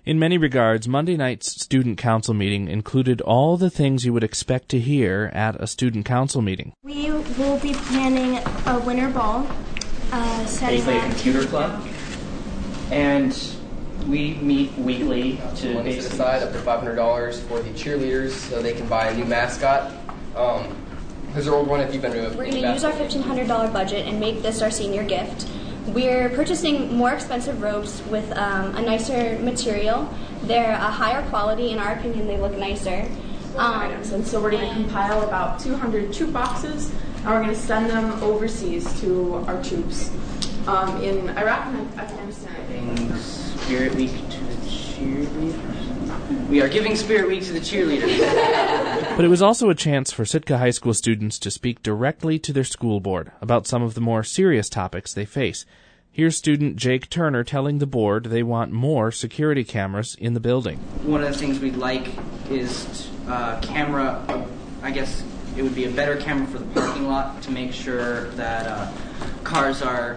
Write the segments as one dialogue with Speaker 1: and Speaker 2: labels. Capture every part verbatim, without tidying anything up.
Speaker 1: In many regards, Monday night's student council meeting included all the things you would expect to hear at a student council meeting.
Speaker 2: We will be planning a winter ball, uh, setting
Speaker 3: a computer club, and we meet weekly to
Speaker 4: money set aside up to five hundred dollars for the cheerleaders so they can buy a new mascot. Um, Who's our old one if you've been to a
Speaker 5: We're going to use our fifteen hundred dollars budget and make this our senior gift. We're purchasing more expensive robes with um, a nicer material. They're a higher quality. In our opinion, they look nicer.
Speaker 6: Um, and so we're going to compile about two hundred troop boxes, and we're going to send them overseas to our troops um, in Iraq and Afghanistan, I think.
Speaker 3: Spirit Week to the cheerleaders. We are giving Spirit Week to the cheerleaders.
Speaker 1: But it was also a chance for Sitka High School students to speak directly to their school board about some of the more serious topics they face. Here's student Jake Turner telling the board they want more security cameras in the building.
Speaker 3: One of the things we'd like is uh, camera, uh, I guess it would be a better camera for the parking lot to make sure that uh, cars are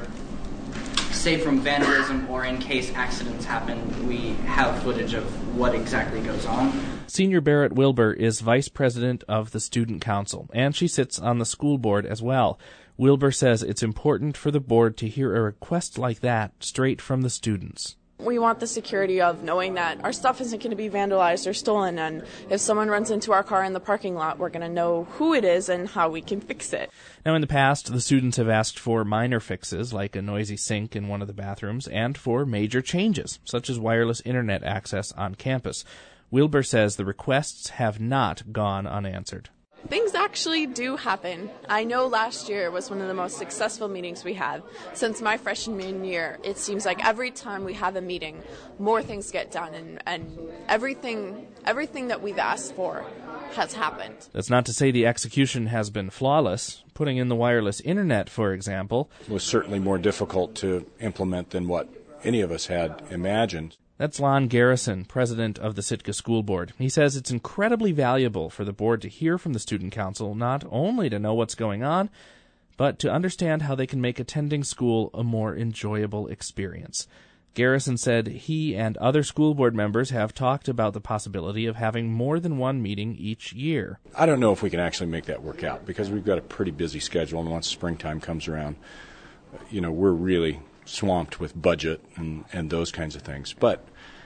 Speaker 3: safe from vandalism, or in case accidents happen, we have footage of what exactly goes on.
Speaker 1: Senior Barrett Wilbur is vice president of the student council, and she sits on the school board as well. Wilbur says it's important for the board to hear a request like that straight from the students.
Speaker 6: We want the security of knowing that our stuff isn't going to be vandalized or stolen, and if someone runs into our car in the parking lot, we're going to know who it is and how we can fix it.
Speaker 1: Now, in the past, the students have asked for minor fixes, like a noisy sink in one of the bathrooms, and for major changes, such as wireless internet access on campus. Wilbur says the requests have not gone unanswered.
Speaker 6: Things actually do happen. I know last year was one of the most successful meetings we had. Since my freshman year, it seems like every time we have a meeting, more things get done, and, and everything everything that we've asked for has happened.
Speaker 1: That's not to say the execution has been flawless. Putting in the wireless internet, for example,
Speaker 7: was certainly more difficult to implement than what any of us had imagined.
Speaker 1: That's Lon Garrison, president of the Sitka School Board. He says it's incredibly valuable for the board to hear from the student council, not only to know what's going on, but to understand how they can make attending school a more enjoyable experience. Garrison said he and other school board members have talked about the possibility of having more than one meeting each year.
Speaker 7: I don't know if we can actually make that work out, because we've got a pretty busy schedule, and once springtime comes around, you know, we're really swamped with budget and, and those kinds of things. But,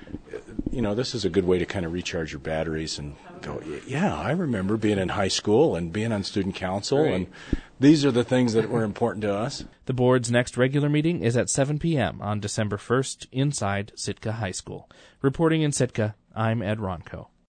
Speaker 7: you know, this is a good way to kind of recharge your batteries and go, yeah, I remember being in high school and being on student council, right, and these are the things that were important to us.
Speaker 1: The board's next regular meeting is at seven p.m. on December first inside Sitka High School. Reporting in Sitka, I'm Ed Ronco.